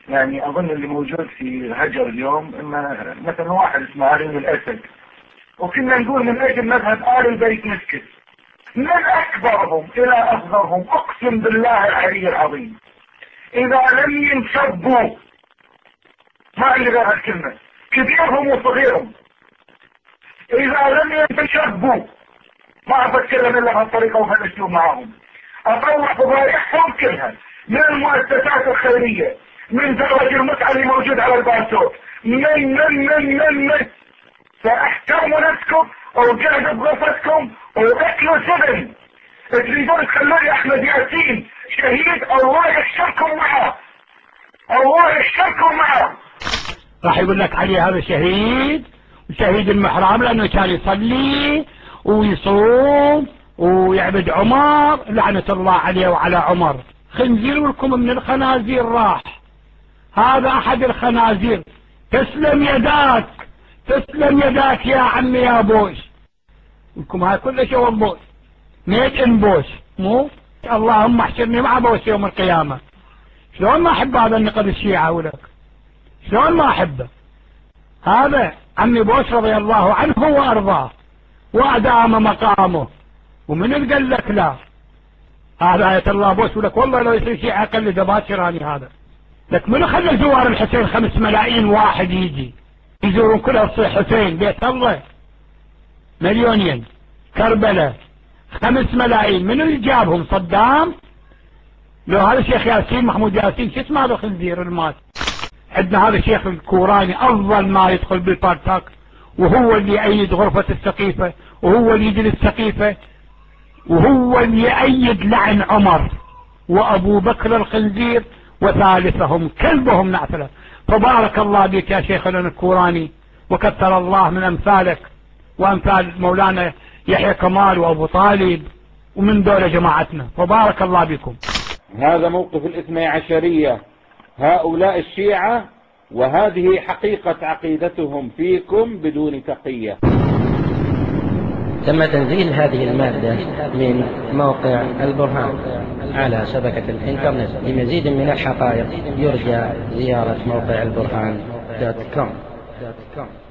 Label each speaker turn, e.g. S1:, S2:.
S1: يعني اظن اللي موجود في هجر اليوم اما مثلا واحد اسمه علي الاسد، وكنا نقول من اجل مذهب آل البيت نسكت. من اكبرهم الى اصغرهم اقسم بالله العلي العظيم اذا لم ينسبوا، ما عندي غير هالكلمة، كبيرهم وصغيرهم، اذا لم يتشبوا ما اتكلم الا بهالطريقة وهالاسلوب معهم، اطلع فضايحهم كلها من المؤسسات الخيرية، من زواج المتعة اللي موجود على الباسوت، من فاحترموا نفسكم وقعدوا بغرفتكم واكلوا سبن. تريدون تخلوني احمد ياسين شهيد، الله يحشركم معه، الله يحشركم معه.
S2: راح يقول لك علي هذا شهيد، وشهيد المحراب لانه كان يصلي ويصوم ويعبد عمر، لعنة الله عليه وعلى عمر. خنزير لكم من الخنازير راح، هذا احد الخنازير. تسلم يداك، تسلم يداك يا عمي يا بوش، لكم هاي كل شيء بوش، ميت ان بوش، مو اللهم احشرني مع بوش يوم القيامة. شلون ما احب هذا النقد الشيعة ولك، شلون ما احبه. هذا عمي بوش رضي الله عنه وارضاه وادام مقامه، ومن اللي قال لك لا؟ هذا آية الله بوش ولك والله لو يصير شيعة قلد باكراني. هذا لك من خلى زوار الحسين 5 ملايين واحد يجي يزورون كل الحسين بيت الله، مليونين. كربلاء 5 ملايين، من اللي جابهم؟ صدام؟ لو هذا الشيخ ياسين محمود ياسين شو اسمه هذا الخنزير المات. عندنا هذا الشيخ الكوراني افضل ما يدخل بالبارتاك، وهو اللي يأيد غرفة السقيفة، وهو اللي يجي للسقيفة، وهو اللي يأيد لعن عمر وابو بكر الخنزير وثالثهم كلبهم نعتله. فبارك الله بك يا شيخنا الكوراني، وكثر الله من امثالك وامثال مولانا يحيى كمال وابو طالب ومن دولة جماعتنا، فبارك الله بكم.
S3: هذا موقف الاثني عشرية، هؤلاء الشيعة، وهذه حقيقة عقيدتهم فيكم بدون تقية.
S4: تم تنزيل هذه المادة من موقع البرهان على شبكة الإنترنت. لمزيد من الحقائق يرجى زيارة موقع البرهان.com.